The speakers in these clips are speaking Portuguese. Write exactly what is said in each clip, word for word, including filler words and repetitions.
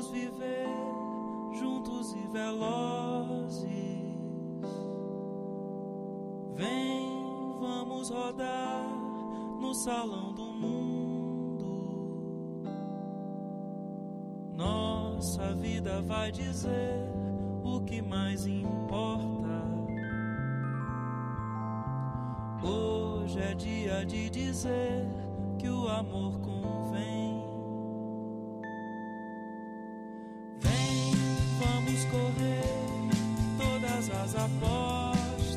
Vamos viver juntos e velozes. Vem, vamos rodar no salão do mundo. Nossa vida vai dizer o que mais importa. Hoje é dia de dizer que o amor convém. Vem, vamos correr todas as apostas.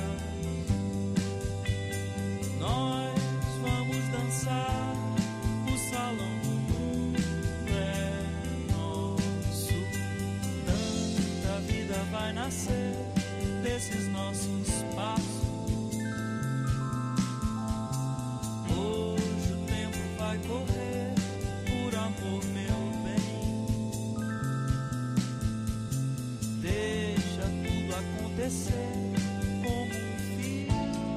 Nós vamos dançar, o salão do mundo é nosso. Tanta vida vai nascer desses nossos passos. Hoje o tempo vai correr, por amor, meu bem. Deixa tudo acontecer como um filho.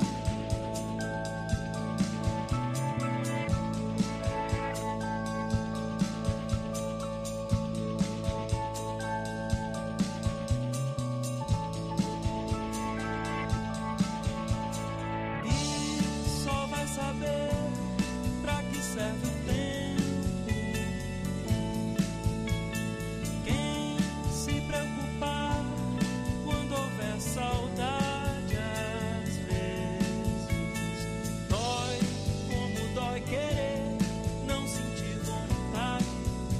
Saber pra que serve o tempo. Quem se preocupar quando houver saudade, às vezes dói como dói querer não sentir vontade.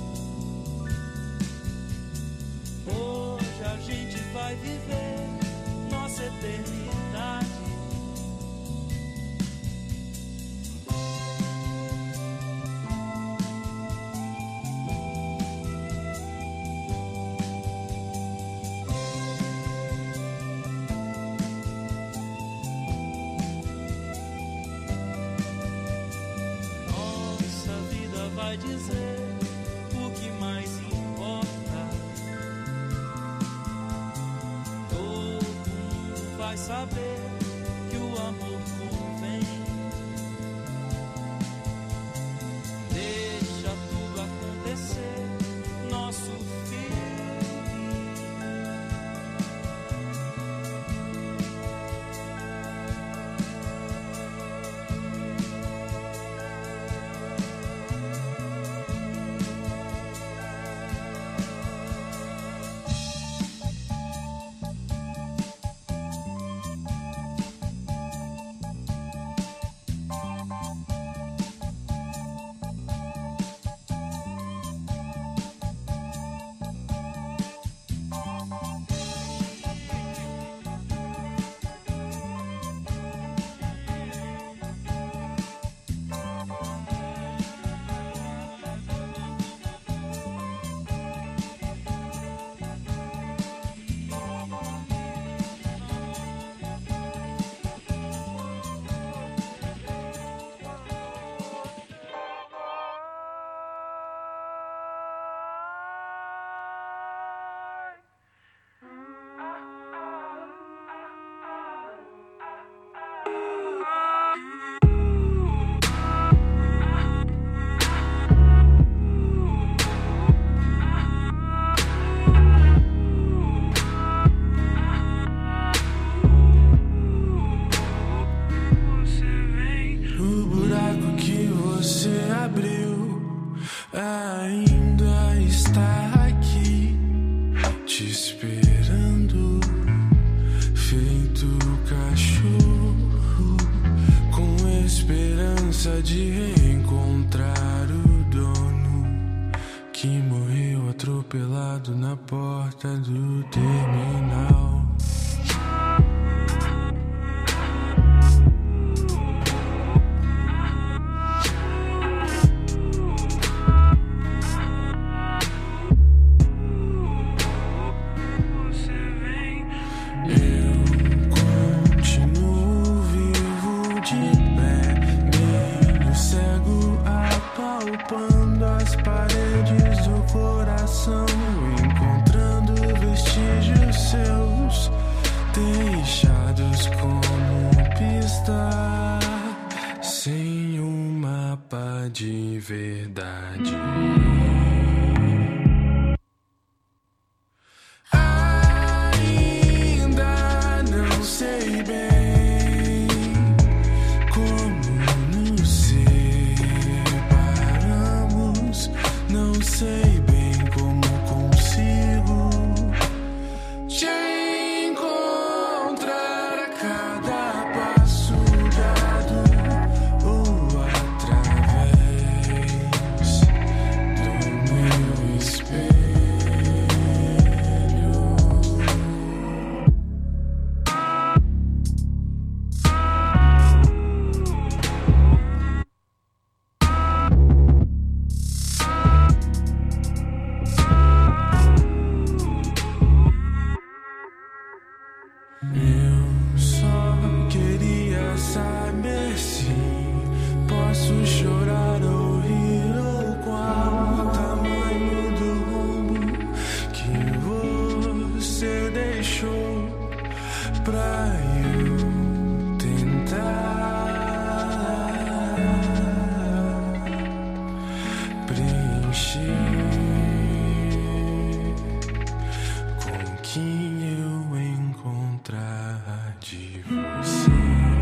Hoje a gente vai viver nossa eternidade. Vai dizer o que mais importa. Todo mundo vai saber que o amor convém. Deixa tudo acontecer, nosso filho. Ainda está aqui te esperando, feito cachorro, com esperança de reencontrar o dono que morreu atropelado na porta do terminal. Palpando as paredes do coração, encontrando vestígios seus, deixados como pista, sem um mapa de verdade. chorar ou rir, ou qual o tamanho do rumo que você deixou pra eu tentar preencher com o que eu encontrar de você.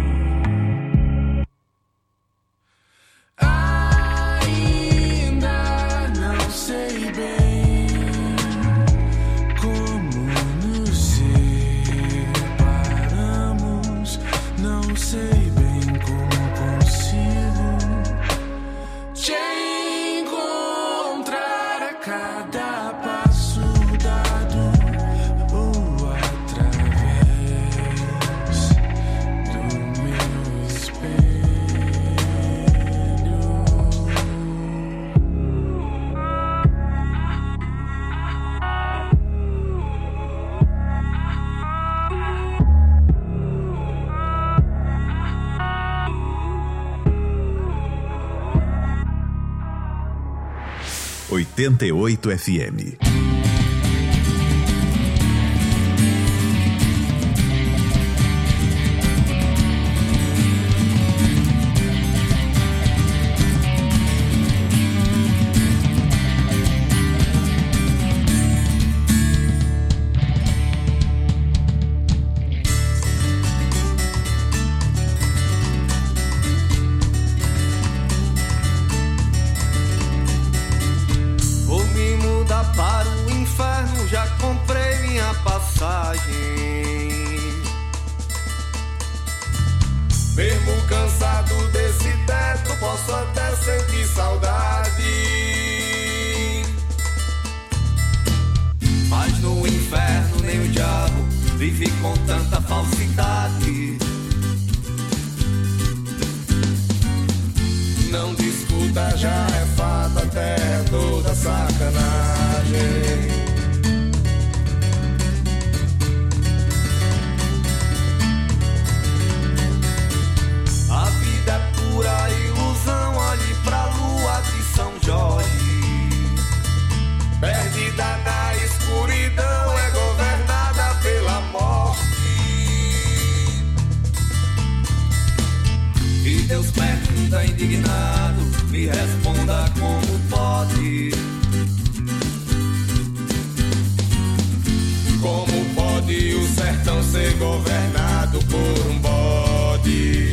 oitenta e oito F M. Mesmo cansado desse teto, posso até sentir saudade. Mas no inferno nem o diabo vive com tanta falsidade. Não discuta, já é fato, até é toda sacanagem. Pura ilusão, olhe pra lua de São Jorge. Perdida na escuridão, é governada pela morte. E Deus pergunta indignado, me responda como pode. Como pode o sertão ser governado por um bode?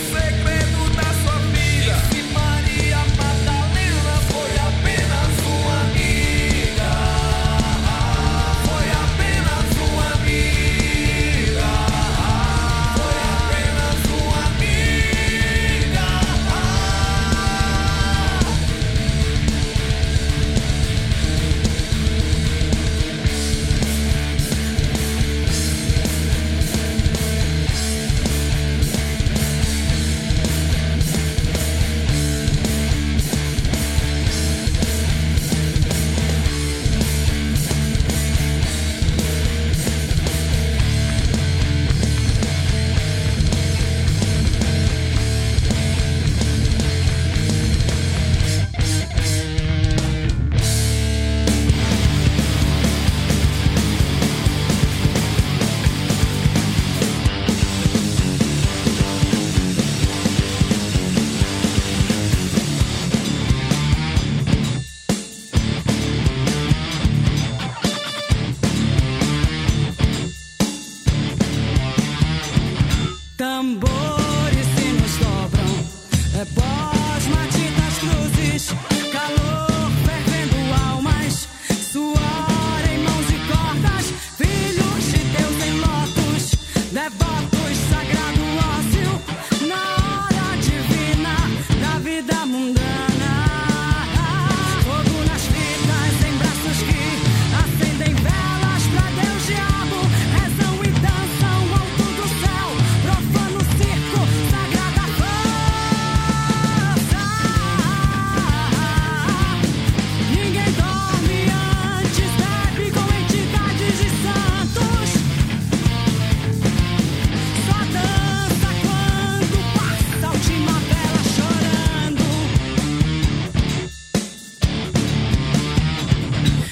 Maria Madalena foi apenas uma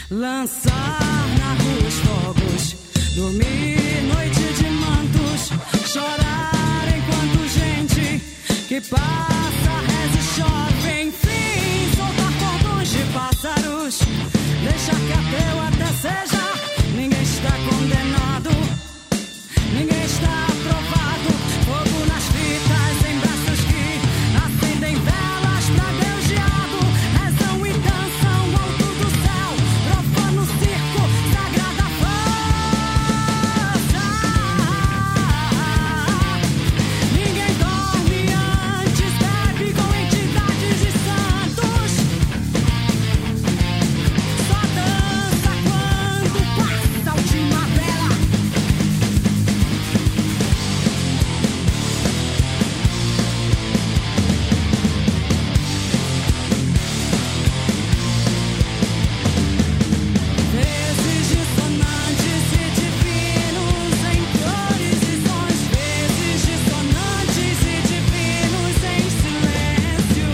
Lançar na rua os fogos, dormir noite de mantos, chorar enquanto gente que passa, reza e chove, enfim, soltar cordões de pássaros, deixar que ateu até seja, ninguém está condenado, ninguém está aprovado, fogo nas fitas, em braços que acendem velas pra Deus diabo, rezam e dançam alto do céu, profano circo, sagrada força. Ninguém dorme antes, bebe com entidades de santos, só dança quando passa a última vela. Vezes dissonantes e divinos em cores e sons, vezes dissonantes e divinos em silêncio.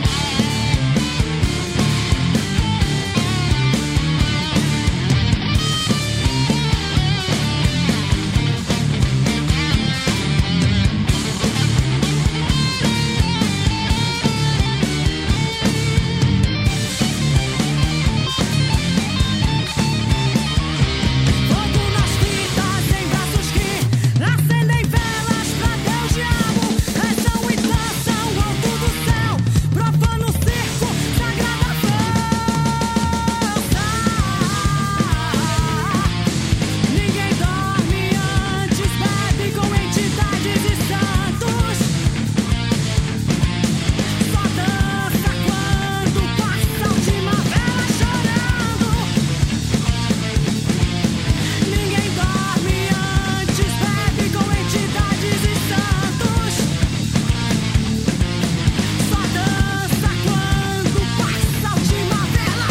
Fogo nas fitas, em braços que acendem velas pra Deus diabo, rezam e dançam alto do céu, profano circo, sagrada força. Ninguém dorme antes, bebe com entidades e santos, só dança quando passa a última vela chorando. Ninguém dorme antes, bebe com entidades e santos, só dança quando passa a última vela.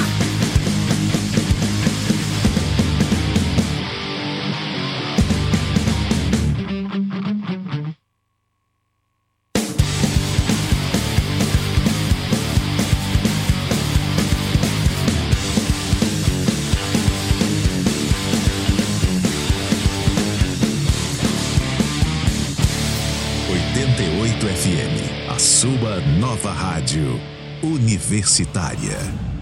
oitenta e oito F M, a sua nova rádio universitária.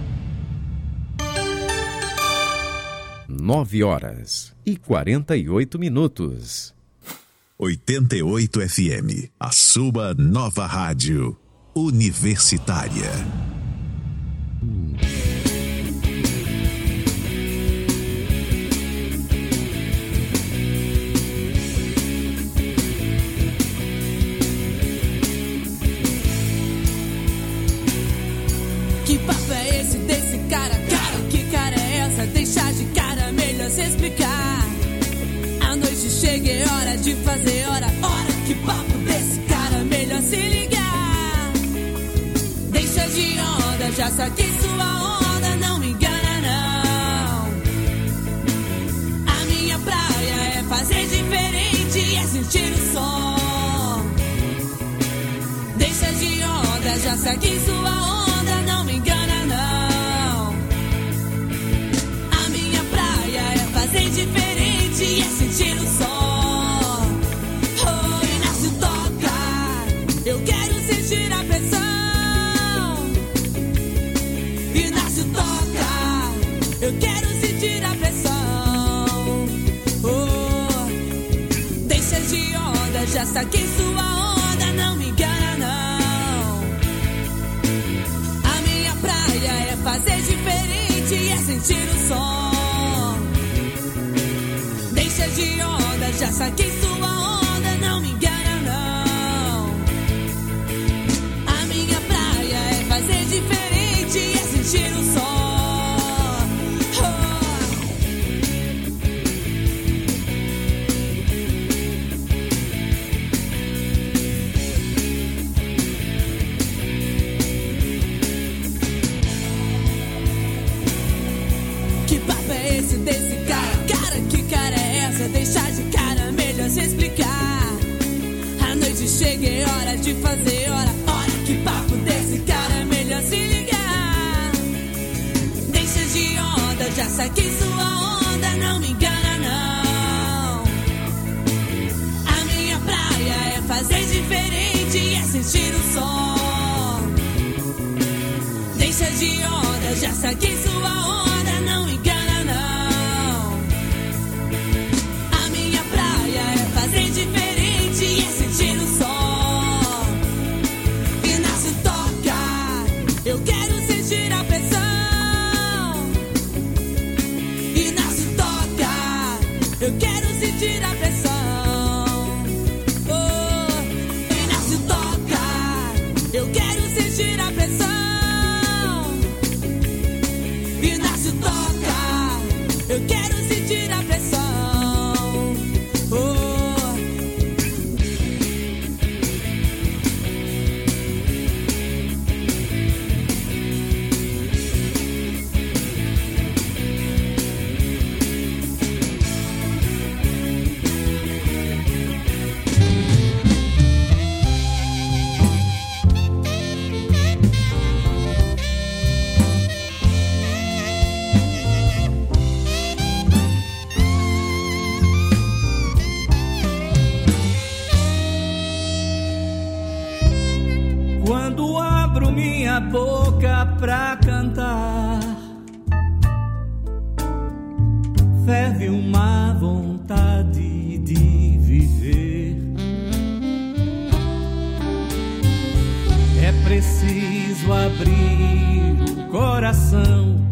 Nove horas e quarenta e oito minutos. oitenta e oito F M, a sua nova rádio universitária. Que papo é esse desse cara? Cara, que cara é essa? Deixar de cara, melhor se explicar. A noite chega, é hora de fazer hora. Hora, que papo desse cara? Melhor se ligar. Deixa de onda, já saquei sua onda. Não me engana, não. A minha praia é fazer diferente, é sentir o som. Deixa de onda, já saquei sua onda. Não me engana, não. A minha praia é fazer diferente, é sentir o som. Oh, Inácio toca, eu quero sentir a pressão. Inácio toca, eu quero sentir a pressão. Oh, deixa de onda, já saquei sua onda. Não me engana, não. A minha praia é fazer diferente, é sentir o som. Deixa de onda, já saquei sua onda. Não me engana, não. A minha praia é fazer diferente, é sentir o som. Oh. Que papo é esse desse cara? Cara, que cara é essa? Deixar de cara, melhor se explicar. A noite chega, é hora de fazer hora. Hora, que papo desse cara? Melhor se ligar. Deixa de onda, já saquei sua onda, não me engana não. A minha praia é fazer diferente e é sentir o som. Deixa de onda, já saquei sua onda, não engana não. A minha praia é fazer diferente e é sentir o som. Inácio toca, eu quero sentir a pressão. Inácio toca, eu quero sentir a pressão. Oh, Inácio toca, eu quero sentir a pressão. Inácio toca, eu quero sentir a pressão. Oh. Quando abro minha boca pra cantar, ferve uma vontade de viver. É preciso abrir o coração,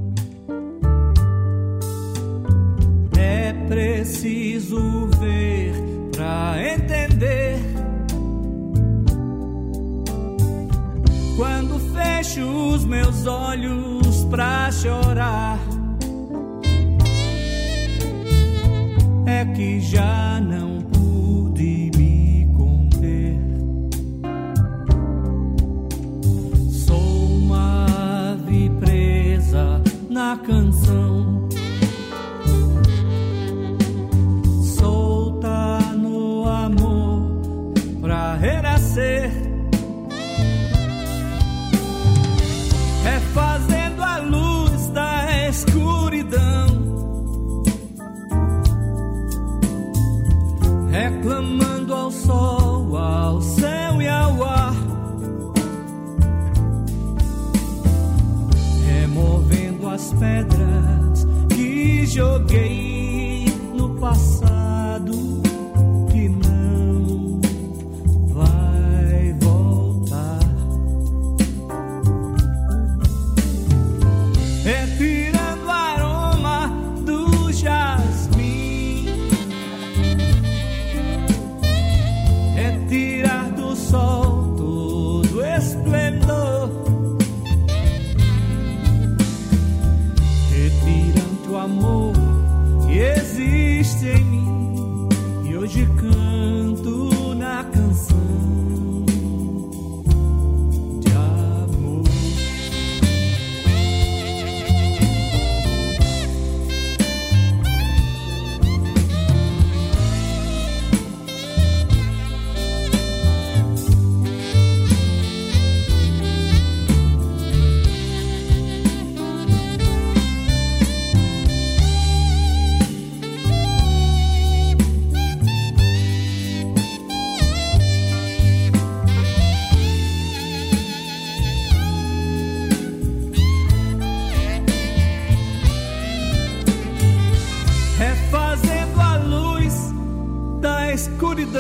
é preciso ver pra entender. Quando fecho os meus olhos pra chorar, é que já não pude me conter. Sou uma ave presa na canção, solta no amor pra renascer. É fazendo a luz da escuridão, reclamando ao sol, ao céu e ao ar, removendo as pedras que joguei no passado, que não vai voltar. Retirando o aroma do jasmim, retirar do sol todo o esplendor, retirando o amor que existe em mim, e hoje canto na canção. Refazendo a luz da escuridão,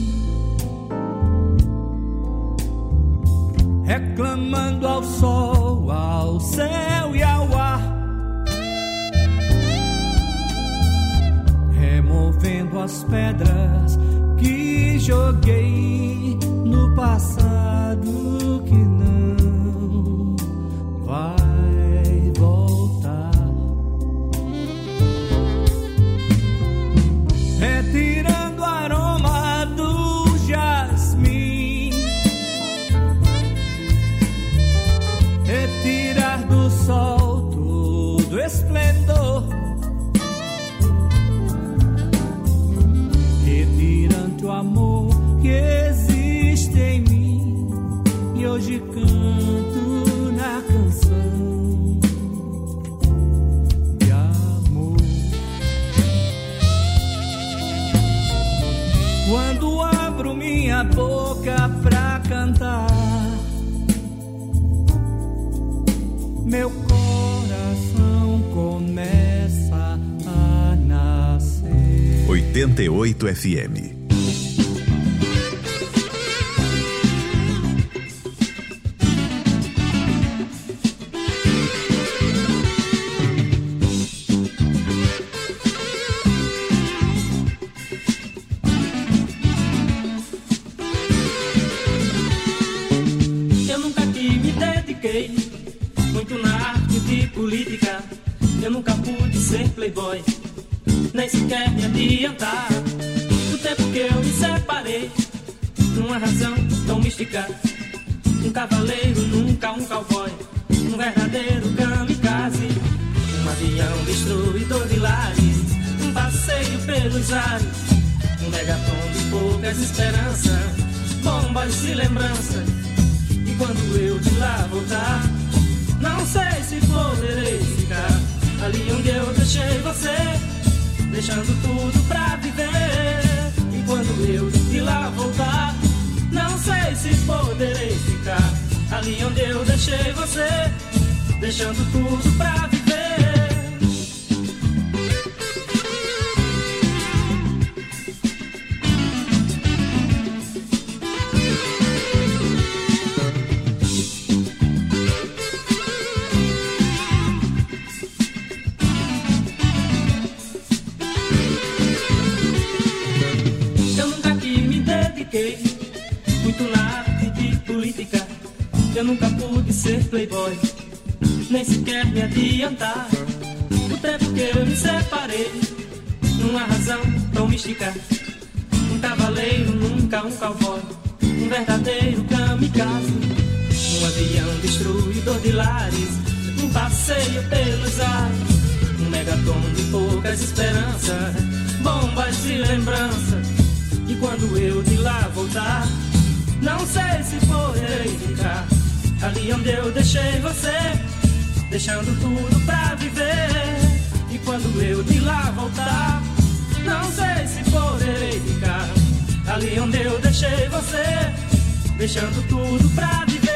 reclamando ao sol, ao céu e ao ar, removendo as pedras que joguei no passado, que não vai voltar. Retirando o aroma do jasmim, retirar do sol todo esplendor, retirando o amor que existe em mim, e hoje canto oitenta e oito F M. Eu nunca que me dediquei muito na arte de política. Eu nunca pude ser playboy, nem sequer me adiantar. Do tempo que eu me separei, numa razão tão mística. Um cavaleiro, nunca um cowboy, um verdadeiro kamikaze. Um avião destruidor de lares, um passeio pelos ares. Um megaton de poucas esperanças, bombas de lembrança. E quando eu de lá voltar, não sei se poderei ficar ali onde eu deixei você, deixando tudo pra viver. E quando eu de lá voltar, não sei se poderei ficar ali onde eu deixei você, deixando tudo pra viver. Muito na arte de política. Eu nunca pude ser playboy, nem sequer me adiantar. O tempo que eu me separei, numa razão tão mística. Um cavaleiro, nunca um cowboy, um verdadeiro kamikaze. Um avião destruidor de lares, um passeio pelos ares. Um megaton de poucas esperanças, bombas de lembrança. E quando eu de lá voltar, não sei se poderei ficar ali onde eu deixei você, deixando tudo pra viver. E quando eu de lá voltar, não sei se poderei ficar ali onde eu deixei você, deixando tudo pra viver.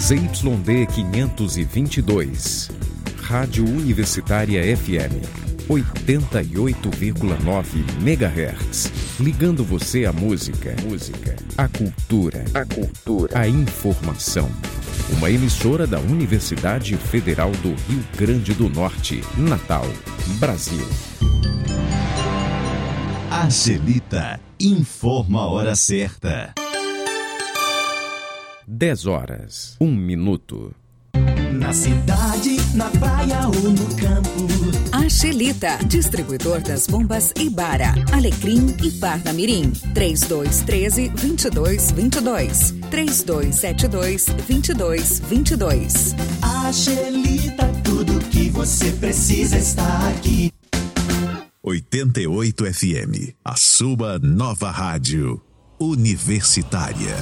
Z Y D quinhentos e vinte e dois. Rádio Universitária F M. oitenta e oito vírgula nove megahertz. Ligando você à música, música, à cultura, a cultura, à informação. Uma emissora da Universidade Federal do Rio Grande do Norte, Natal, Brasil. Angelita informa a hora certa. dez horas, um minuto. Na cidade, na praia ou no campo. Angelita, distribuidor das bombas Ibara, Alecrim e Parnamirim. trinta e dois, treze, vinte e dois, vinte e dois. trinta e dois, setenta e dois, vinte e dois, vinte e dois. Angelita, tudo que você precisa está aqui. oitenta e oito F M, a sua nova rádio universitária.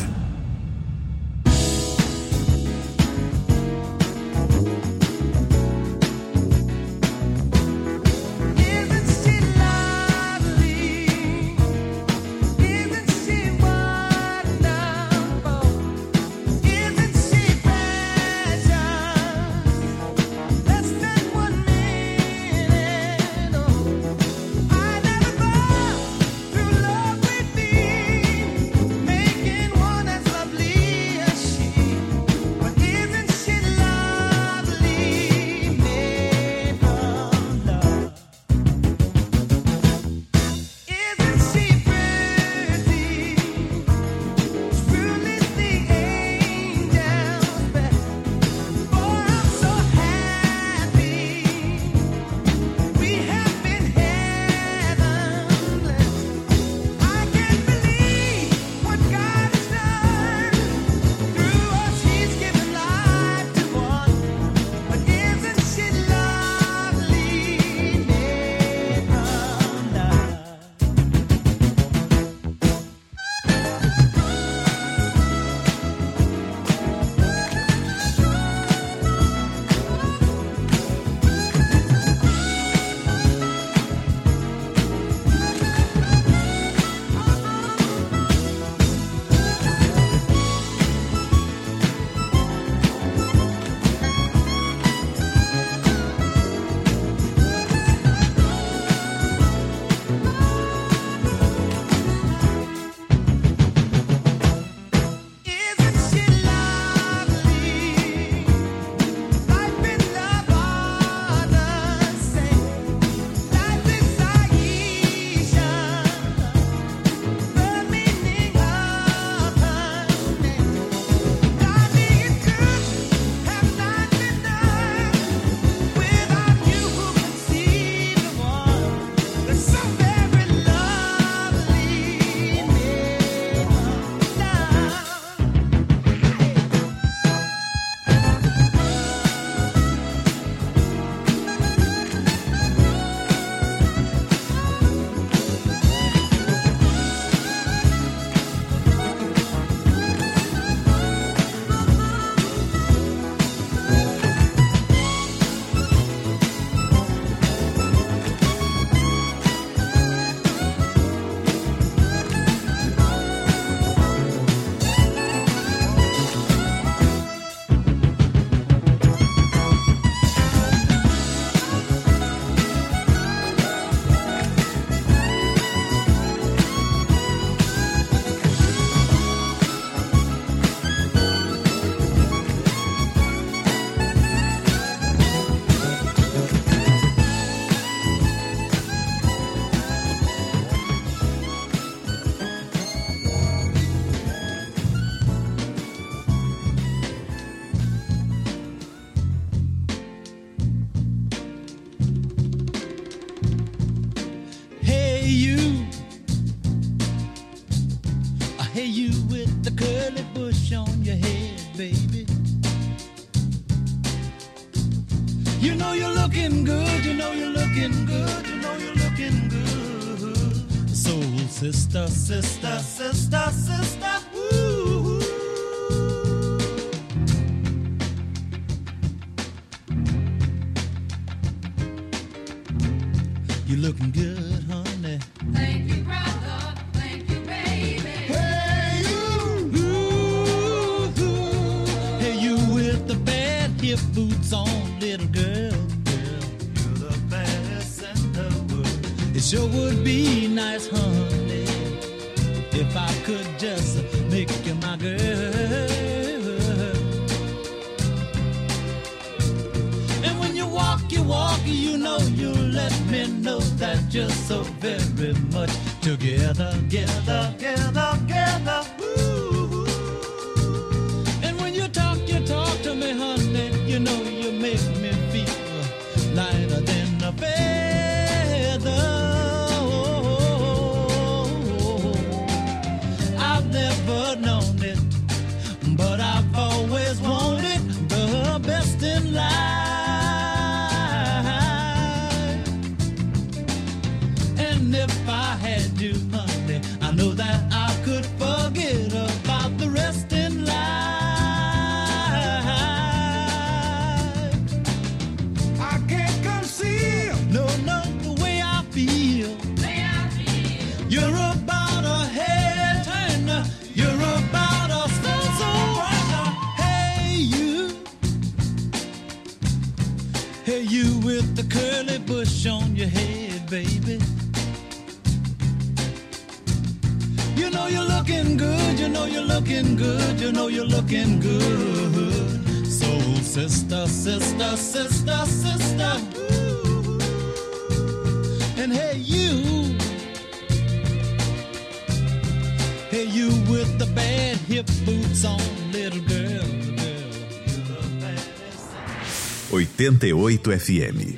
You know you're looking good, you know you're looking good, you know you're looking good. Soul sister, sister, sister, sister, ooh. You're looking good, honey. Thank you, brother. Thank you, baby. Hey, you. Ooh, ooh. Hey, you hip boots on, little girl, girl, you're the baddest in the world. It sure would be nice, honey, if I could just make you my girl. And when you walk, you walk, you know you let me know that you're so very much together, together, together, together. Ooh. And when you talk, you talk to me, honey, you know you make me feel lighter than a feather. I've never known it, but I've always wanted the best in life. And if I had you, honey, I know that I could forget about the rest in life. I can't conceal, no, no, the way I feel. Way I feel. You're about a head turner. You're about a stone so runner. Hey you, hey you with the curly bush on your head, baby. You know you're looking good, you know you're looking good, you know you're looking good. Soul sister, sister, sister, sister. Ooh. And hey you, hey you with the bad hip boots on, little girl, girl, you're the baddest. oitenta e oito F M.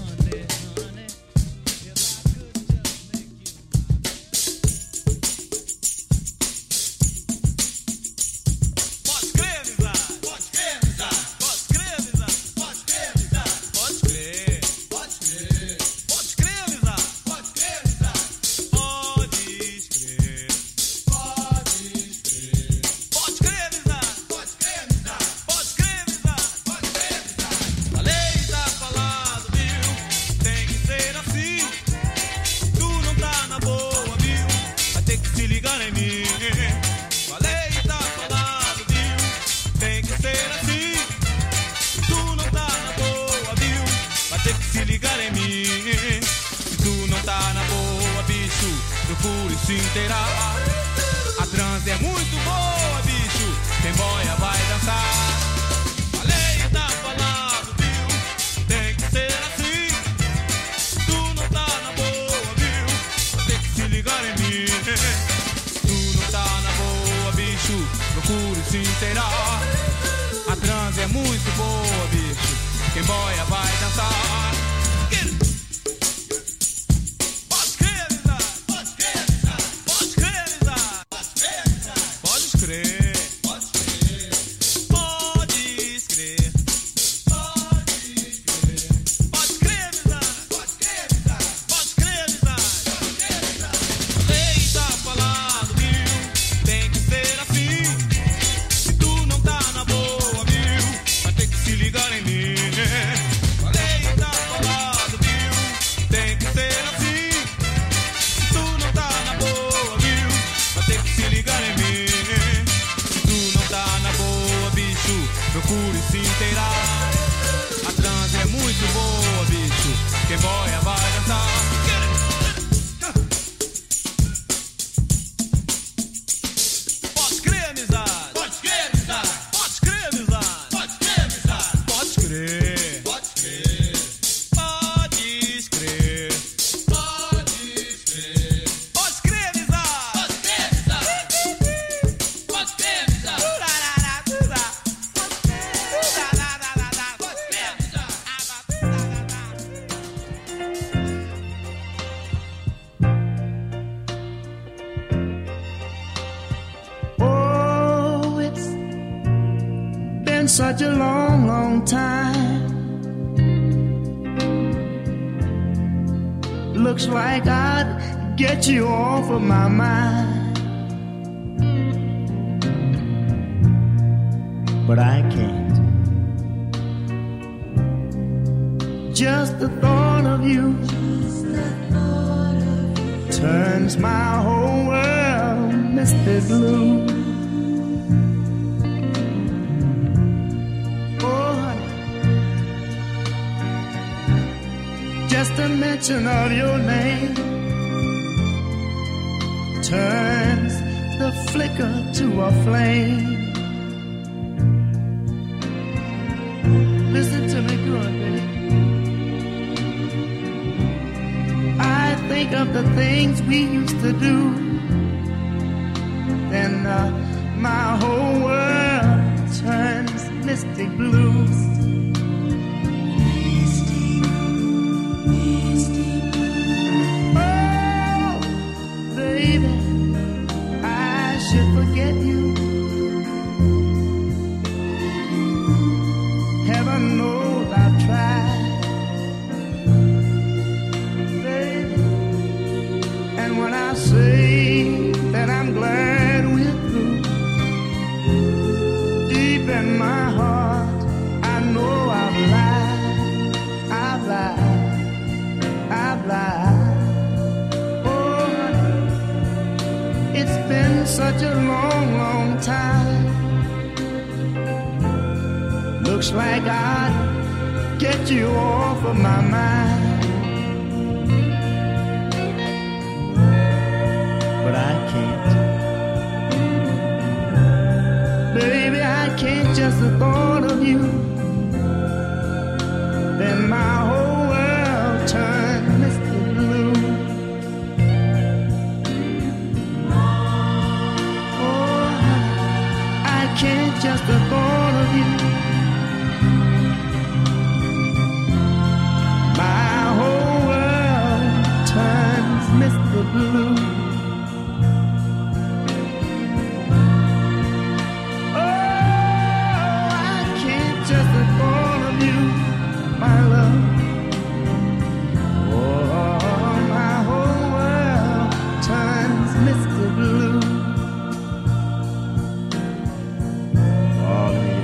Procure se inteirar. A transe é muito boa, bicho. Quem boia vai dançar. A lei tá falando, viu? Tem que ser assim. Tu não tá na boa, viu? Tem que se ligar em mim. Tu não tá na boa, bicho. Procure se inteirar. A transe é muito boa, bicho. Quem boia vai dançar. Procure se inteirar. A transe é muito boa, bicho. Quem boia vai dançar. Pode crer, amizade. Pode crer, amizade. Pode crer, amizade. Pode crer, amizade. Pode crer. Pode crer. Pode crer. Pode crer. Pode crer, amizade. Pode crer, amizade. Pode crer, amizade. Such a long, long time. Looks like I'd get you off of my mind, but I can't. Just the thought of you turns my whole world misty blue. Oh, honey, Just a mention of your name turns the flicker to a flame. Listen to me good, baby. I think of the things we used to do, then uh, my whole world turns misty blues. Misty, misty blues. Oh, baby, I should forget you. Heaven knows I've tried, baby. And when I say that I'm glad we're through, deep in my heart, I know I've lied, I've lied, I've lied. Oh, honey, it's been such a long, long time. Looks like I'd get you off of my mind, but I can't. Baby, I can't, just the thought of you, then my whole world turned misty blue. Oh, I can't, just the thought of you. My whole world turns misty blue. Oh, I can't, just the thought of you, my love. Oh, my whole world turns misty blue. Oh, yeah.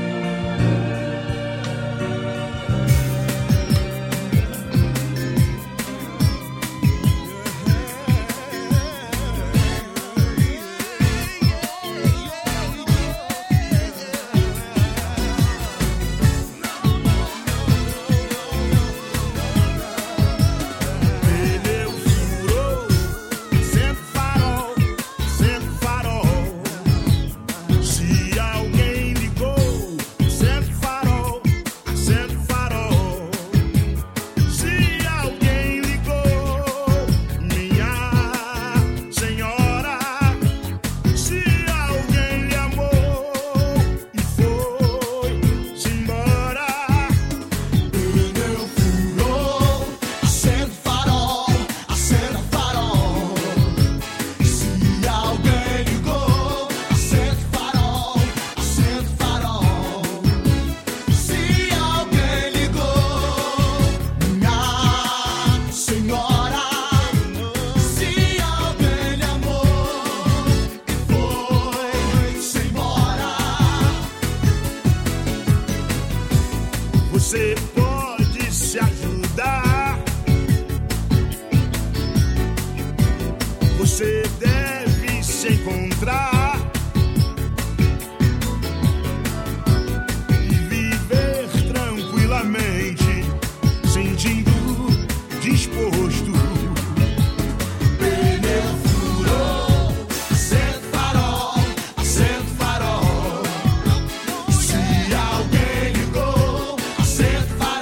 Você pode se ajudar. Você deve se encontrar e viver tranquilamente, sentindo disposto. Pneu furou, acende farol, acende farol. Se alguém ligou, acende farol.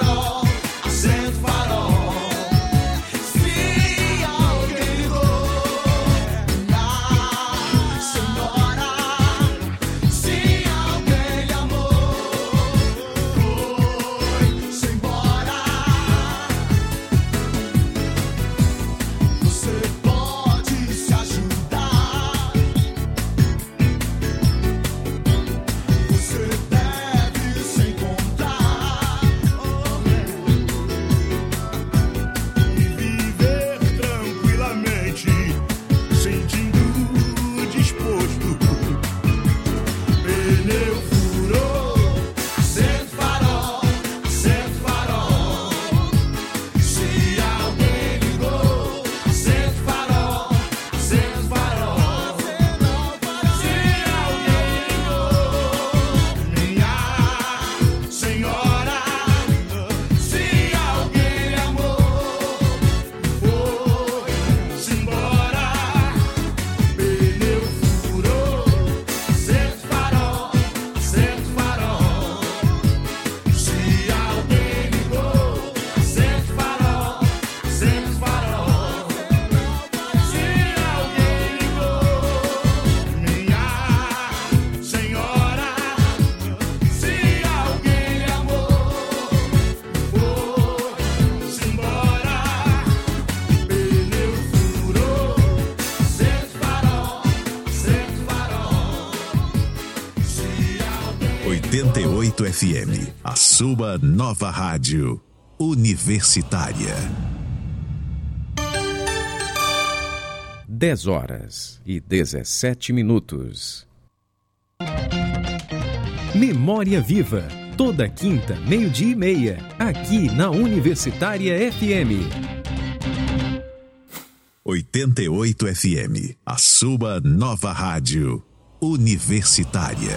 oito F M, a sua nova rádio universitária. dez horas e dezessete minutos. Memória Viva, toda quinta, meio-dia e meia, aqui na Universitária F M. oitenta e oito F M, a sua nova rádio universitária.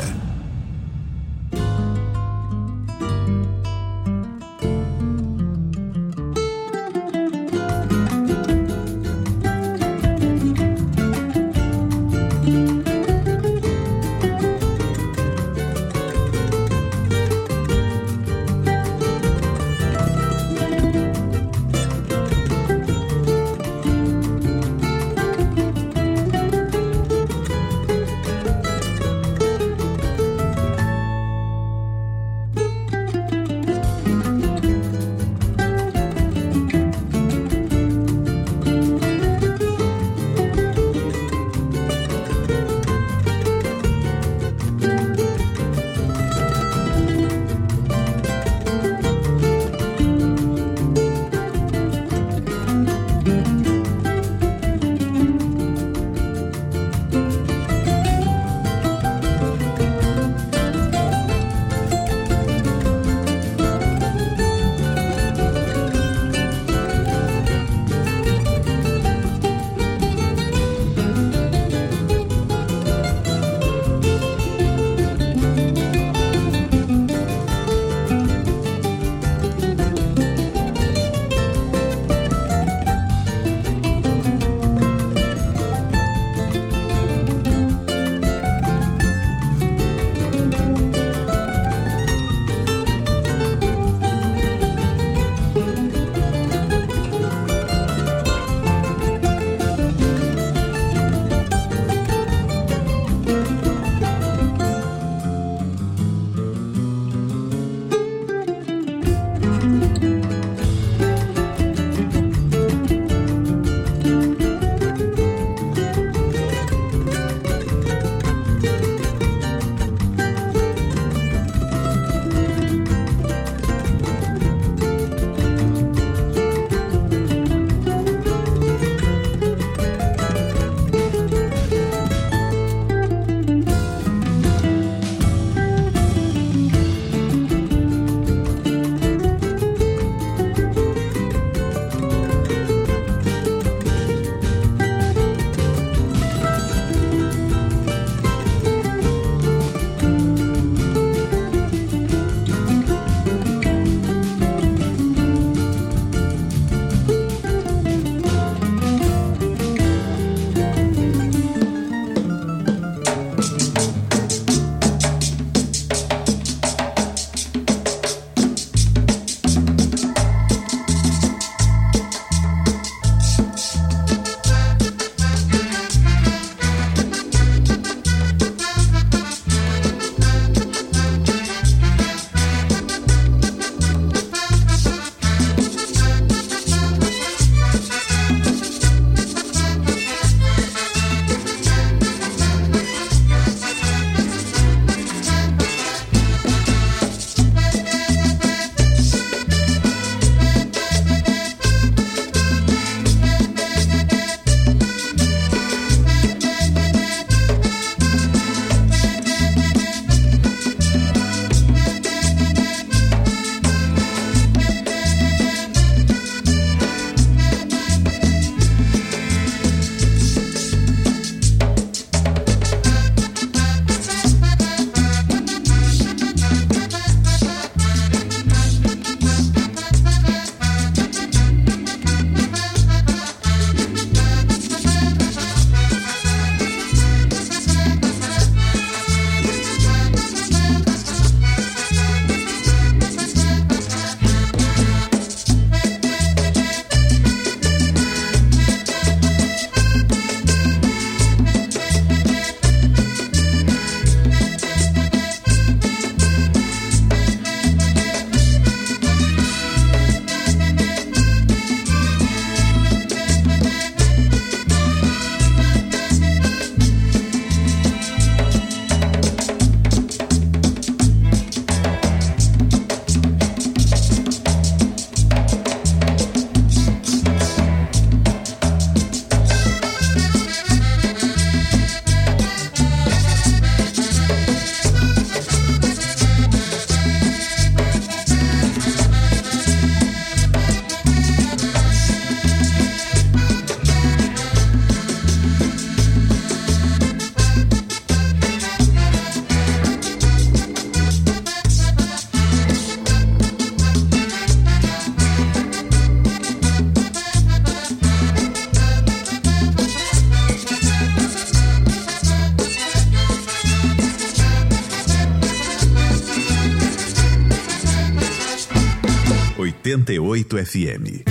oitenta e oito F M.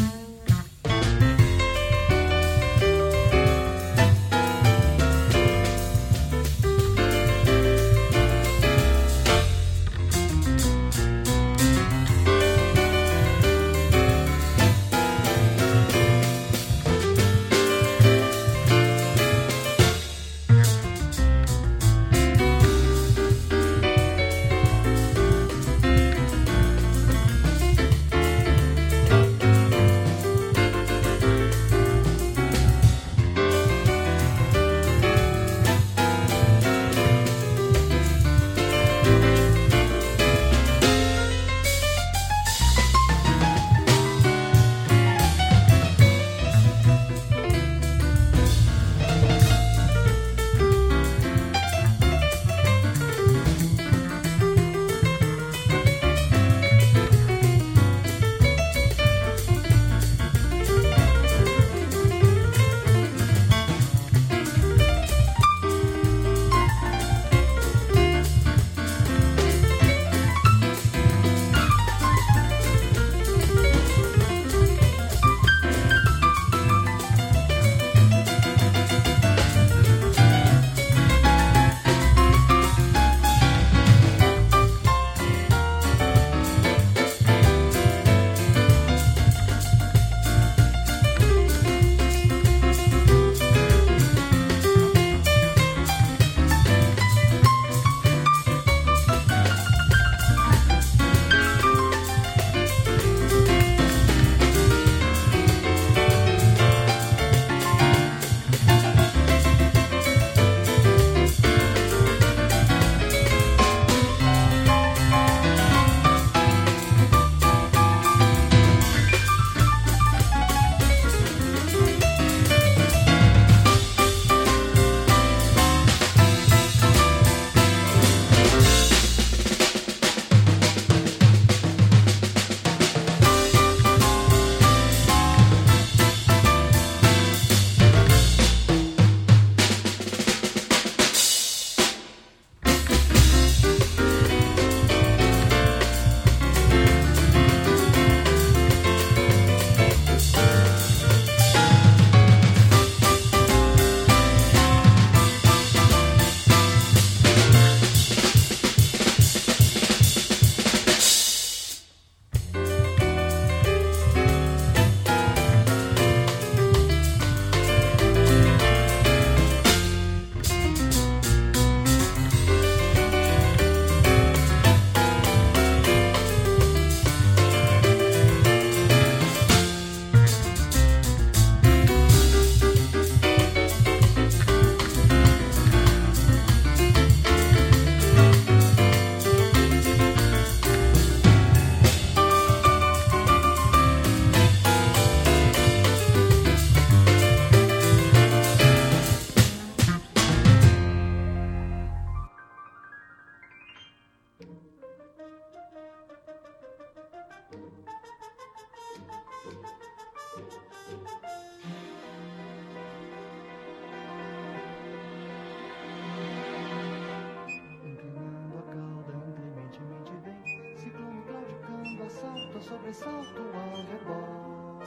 Sobressalto ao redor.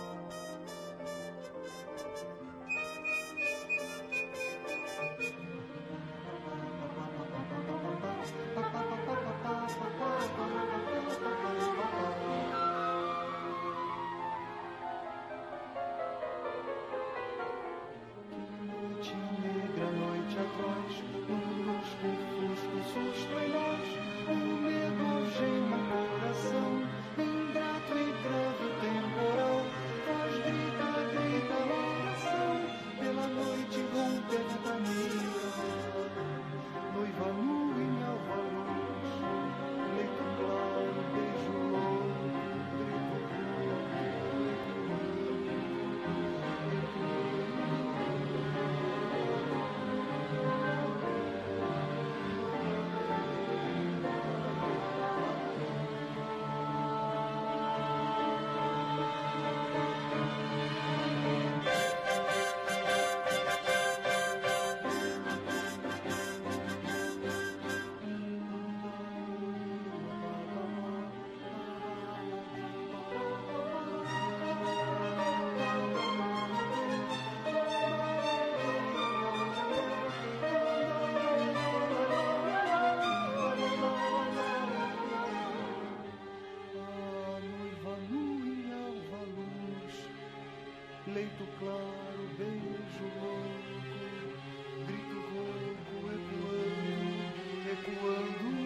Que noite negra, noite atroz, um lusco-fusco susto em nós, o medo algema o coração. Ingrato e breve temporal. leito claro, beijo louco, grito rouco ecoando, ecoando.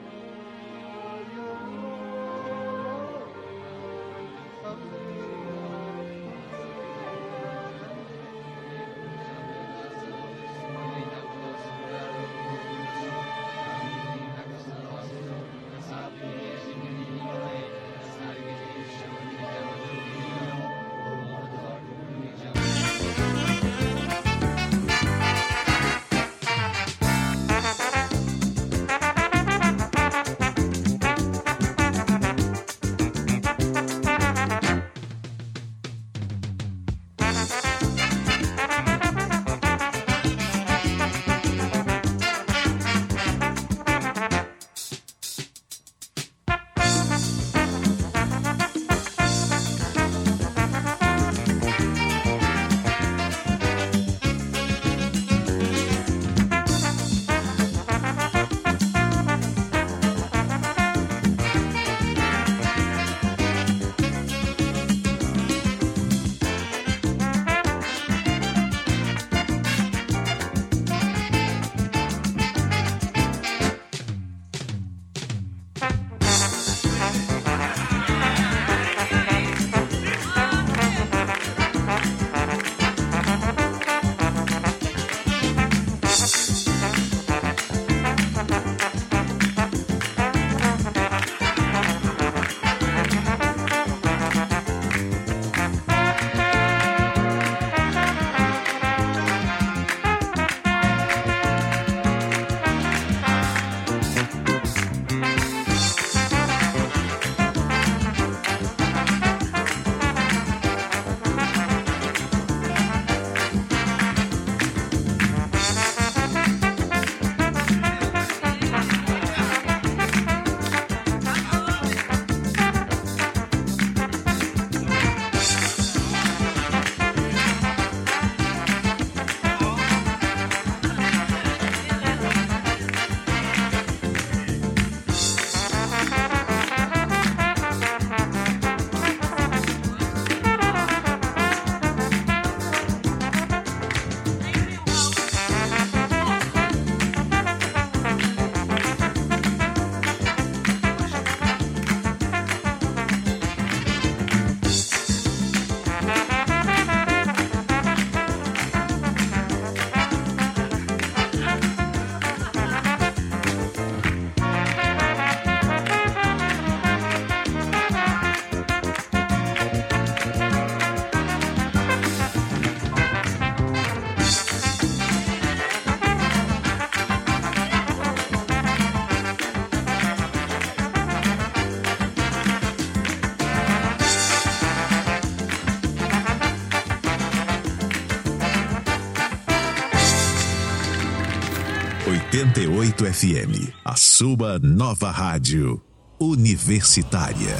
oitenta e oito F M, a sua nova rádio universitária.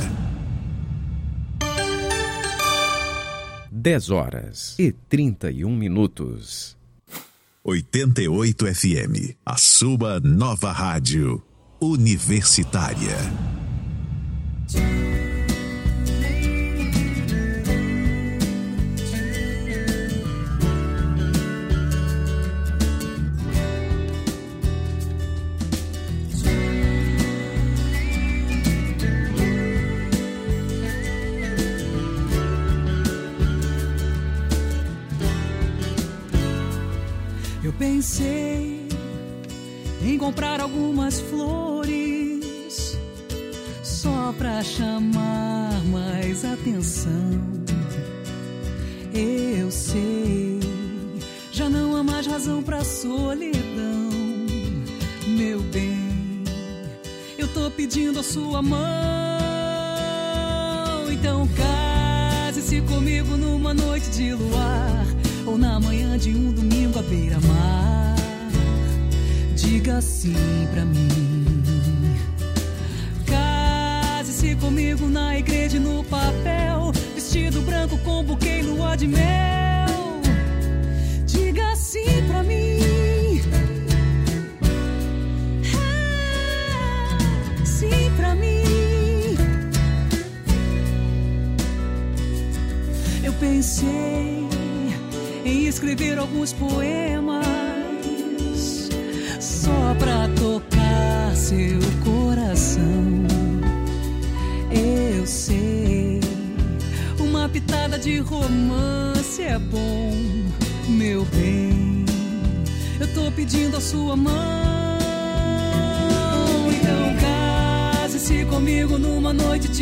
dez horas e trinta e um minutos. oitenta e oito F M, a sua nova rádio universitária. Pensei em comprar algumas flores só pra chamar mais atenção. Eu sei, já não há mais razão pra solidão. Meu bem, eu tô pedindo a sua mão. Então case-se comigo numa noite de luar, ou na manhã de um domingo à beira-mar. Diga sim pra mim. Case-se comigo na igreja e no papel, vestido branco com buquê e lua de mel. Diga sim pra mim. Ah, sim pra mim. Eu pensei escrever alguns poemas só pra tocar seu coração. Eu sei, uma pitada de romance é bom, meu bem. Eu tô pedindo a sua mão, então case-se comigo numa noite de